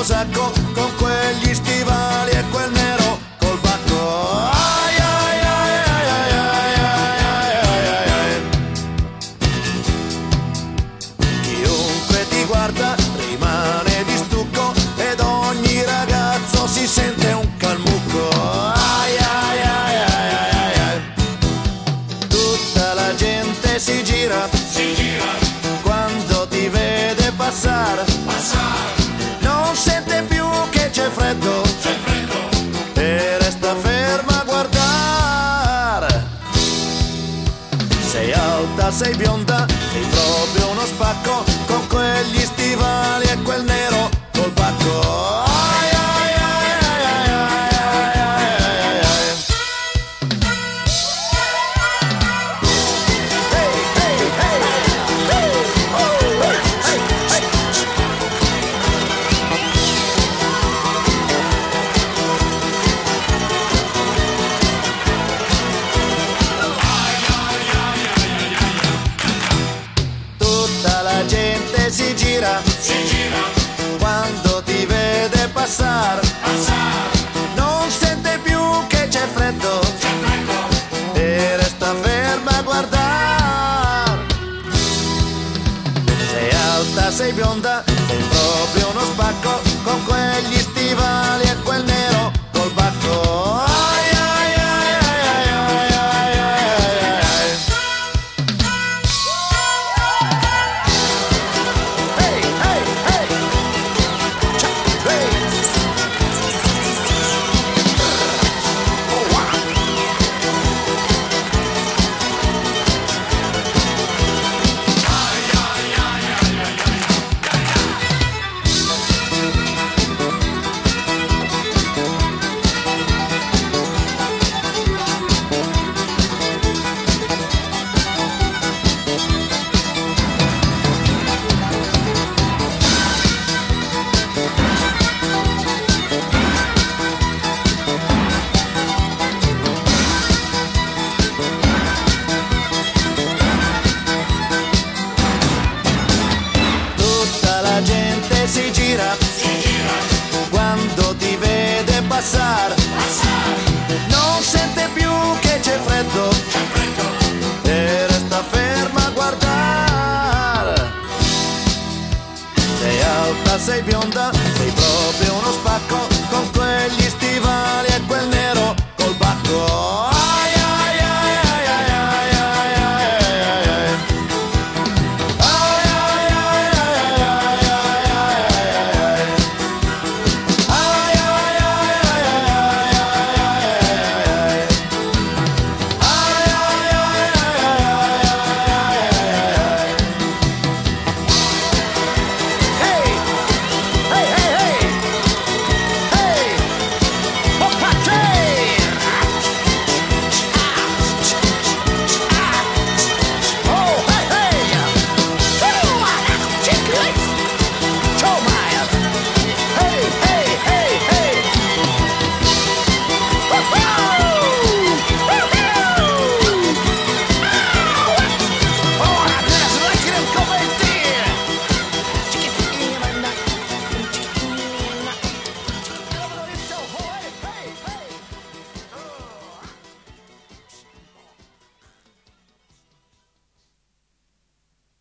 sacco con quegli stivali e quel nero col bacco. Ai ai ai ai ai ai ai ai ai. Chiunque ti guarda rimane di stucco ed ogni ragazzo si sente un calmucco. Ai ai ai ai ai ai. Tutta la gente si gira quando ti vede passare. Non sente più che c'è freddo e resta ferma a guardare. Sei alta, sei bionda, sei proprio uno spacco con quegli stivali e quel nero col bacco. Ai ai ai ai ai ai ai ai. Hey, hey, hey. Hey, oh, hey, hey, hey. Tutta la gente si gira quando ti vede passare. Non sente più che c'è freddo e resta ferma a guardare. Sei alta, sei bionda, sei proprio uno spacco con quegli stivali e quel nero col bacco. Ai ai ai ai ai ai ai ai. Hey, hey, hey. Cha, hey. Oh, wow. Tutta la gente si gira quando ti vede passare. Non sente più che c'è freddo e resta ferma a guardare. Sei alta, sei bionda, sei proprio uno spacco